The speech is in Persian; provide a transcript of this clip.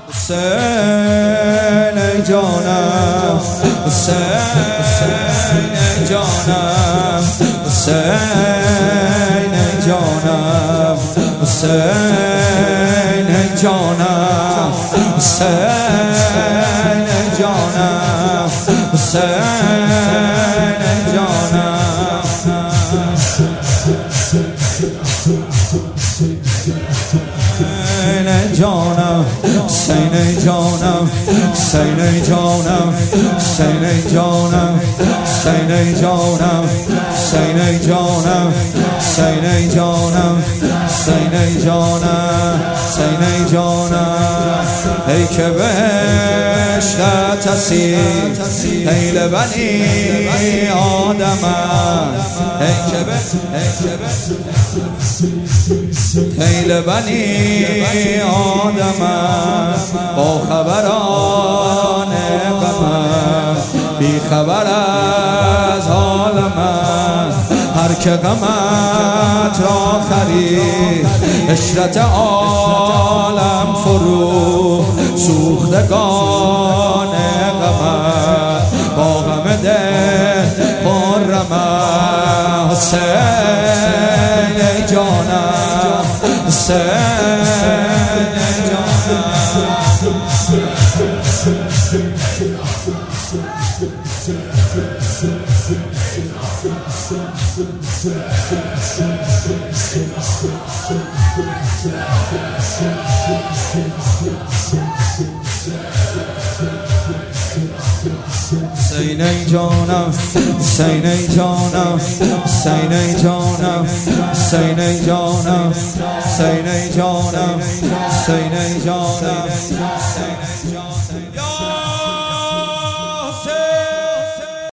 حسین ای جانم، حسین ای جانم، حسین ای جانم، حسین ای جانم، حسین ای جانم، حسین ای جانم. جانم حسین ای جانم، حسین ای جانم، حسین ای جانم، حسین ای جانم، حسین ای جانم، حسین ای جانم، حسین ای جانم، حسین ای جانم. ای که بهشت هستی ای لبنی آدم، ای که ای لبنی آدم، با خبران غم، بی خبر از حال من. هر که غمت را خرید عشرت عالم فرو، سوختگان غمت با غم دل خرم. حسین ای جانم، حسین ای جانم. حسین ای جانم، حسین ای جانم، حسین ای جانم، حسین ای جانم، حسین ای جانم، حسین ای جانم، حسین ای جانم.